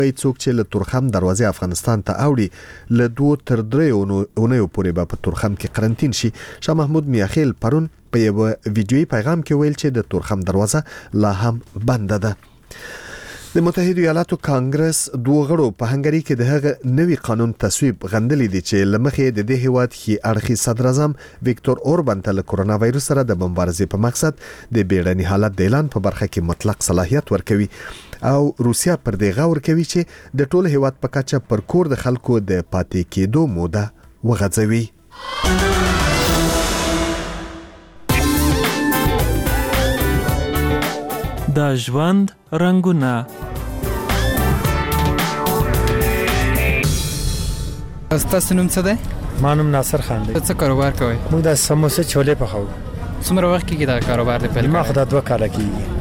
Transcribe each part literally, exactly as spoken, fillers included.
څوک چې له تورخم دروازې افغانستان ته اوړي له دوه تر درې اونیو پورې به په تورخم کې قرنطین شي. شاه محمود میاخیل پرون په یو ویډیويي پیغام کې ویل چې د تورخم دروازه لا هم بنده ده. د متحده ایالاتو کانګرس دوه غړو په هنګری کې د هغه نوي قانون تصویب غندلې دي چې لمخې د دې هیواد کې اړخي صدر اعظم ویکټور اوربان ته له کورونا وایروس سره د مبارزې په مقصد د بیړني حالت د اعلان په برخه کې مطلق صلاحیت ورکوي او روسیا پر دې غور کوي چې د ټول هیواد په کچه پر کور د خلکو د پاتې کېدو موده وغځوي. د ژوند رنگونه. تاسو نوم څه دی؟ ما نوم ناصر خان دی. څه کاروبار کوئ؟ موږ د سموسه چولې پخوو. څومره وخت کېږي دا کاروبار دی پیل کړی؟ ما خو دا دوه کاله کېږي.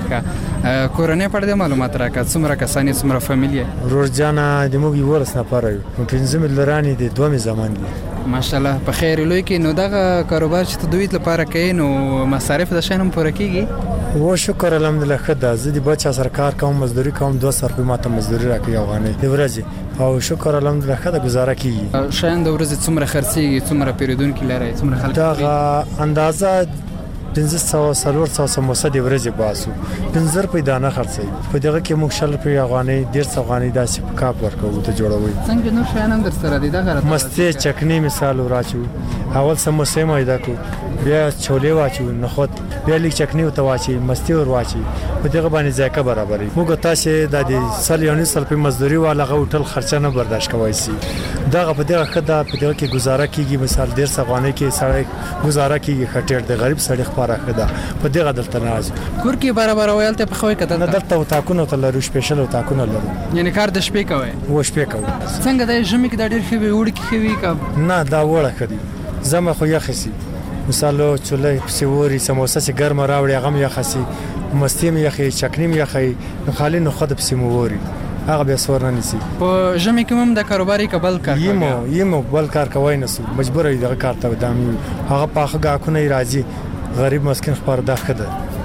کورنۍ په اړه معلومات راکړه، څومره کسان یې، څومره فامیل یې؟ ورور جانه د موږ یولس نفر یو، نو پنځه ملرانې دي، دوه مې زمان دي. ماشاءالله. په خیر لوی کې نو دغه کاروبار چې ته دوی لپاره کوي نو مصارف د شین هم پوره کیږي؟ و شکر الحمدلله خدا زه د بچا سرکار کوم مزدوري کوم دوه سر په ماته مزدوري راکوي افغاني د ورځې او شکر الحمدلله خدا گزاره کیږي. شاین د ورځې څومره خرڅيږي، څومره پیریدونکو لري، څومره خلک؟ دا اندازه پنځه سوه څلور سوه سموسه د ورځې باسو، پنځه روپۍ دانه خرڅوي. په دغه کې موږ شل روپۍ افغاني، ډېر افغاني داسې په کاپ ورکوو ته جوړوي. څنګه نور شیان هم در سره دي؟ دغه راته مستې چکنی مثال وراچو، اول سموسه مایدا کو، بیا چولې واچو، نخود، بیا لیک چکنی او تواچی، مستې ور واچي. په دغه باندې ذایقه برابرې. موږ تاسو د دې سل یونی سل په مزدوري والا غوټل خرچه نه برداشت کوي سي. دغه په دغه خدا په دغه کې گزاره کیږي. مثال ډېر افغاني کې سړی گزاره کیږي، خټیر د غریب سړی خبره خدا په دغه دلته ناز کور کې برابر ویل ته په خوې کده نه دلته وتاکونه ته لرو، سپیشل وتاکونه لرو. یعنی کار د شپې کوي؟ و شپې کوي. څنګه د ژمي کې د ډېر خوي وړ کې خوي کا؟ نه دا وړه کړي زما خو یخ سي. مثال چولې پسوري سموسه چې ګرم راوړي هغه یخ سي، مستې مې یخي، چکنی مې یخي، نو خالي نو خود پسموري هغه به سور نه نسی. په ژمي کې هم د کاروباري قبل کار کوي؟ یمو یمو بل کار کوي نه سو مجبور دی دغه کار ته دامي هغه پاخه غاکونه راځي، غریب مسکین خبر ده خده.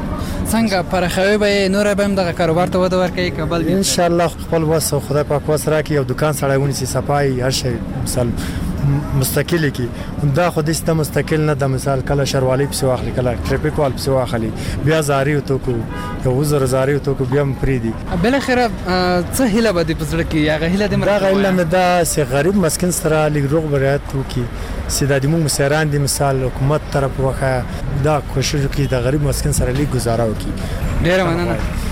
څنګه پرخوي به نور به هم دغه کاروبار ته وده ورکړي قبل ان شاء الله خپل وسه خدای پاک وسره کې یو دکان سړیونی سي صفای هر شي مثال مستقلی کی دا خو د ست مستقل نه د مثال کله شروالي په واخلي، کله ټریپیک وال په واخلي، بیا زاري تو کو یو وزر زاري تو کو بیا مفریدي. بل اخر څه هله بده پزړه کی یا غهله د مرغه غهله نه دا سي غریب مسكين سره لګروغ برات تو کی سیدا د مو مسران دي مثال حکومت طرف وخه دا کوشش کی د غریب مسكين سره لګ گزاره وکي. ډیره مننه.